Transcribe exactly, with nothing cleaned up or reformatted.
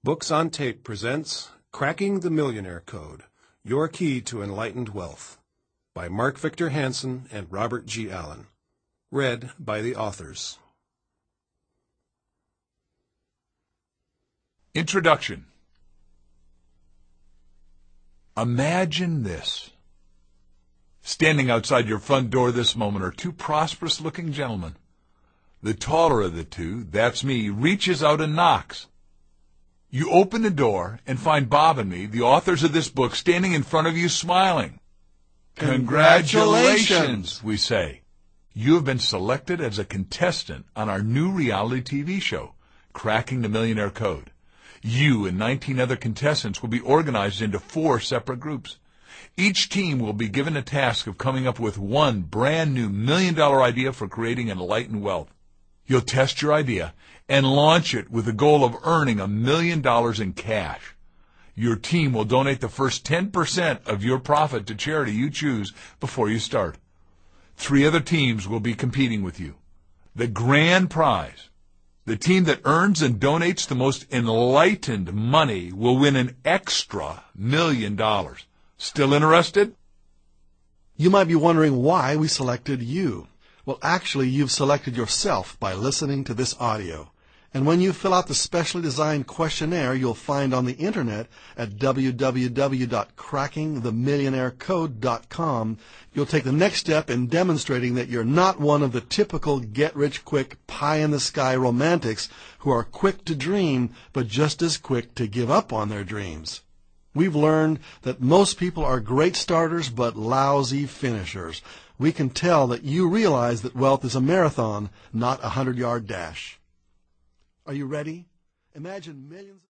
Books on Tape presents Cracking the Millionaire Code, Your Key to Enlightened Wealth, by Mark Victor Hansen and Robert G. Allen. Read by the authors. Introduction. Imagine this. Standing outside your front door this moment are two prosperous-looking gentlemen. The taller of the two, that's me, reaches out and knocks. You open the door and find Bob and me, the authors of this book, standing in front of you smiling. Congratulations, we say. You have been selected as a contestant on our new reality T V show, Cracking the Millionaire Code. You and nineteen other contestants will be organized into four separate groups. Each team will be given a task of coming up with one brand new million-dollar idea for creating enlightened wealth. You'll test your idea and launch it with the goal of earning a million dollars in cash. Your team will donate the first ten percent of your profit to charity you choose before you start. Three other teams will be competing with you. The grand prize, the team that earns and donates the most enlightened money, will win an extra million dollars. Still interested? You might be wondering why we selected you. Well, actually, you've selected yourself by listening to this audio. And when you fill out the specially designed questionnaire you'll find on the internet at w w w dot cracking the millionaire code dot com, you'll take the next step in demonstrating that you're not one of the typical get-rich-quick, pie-in-the-sky romantics who are quick to dream, but just as quick to give up on their dreams. We've learned that most people are great starters but lousy finishers. We can tell that you realize that wealth is a marathon, not a hundred-yard dash. Are you ready? Imagine millions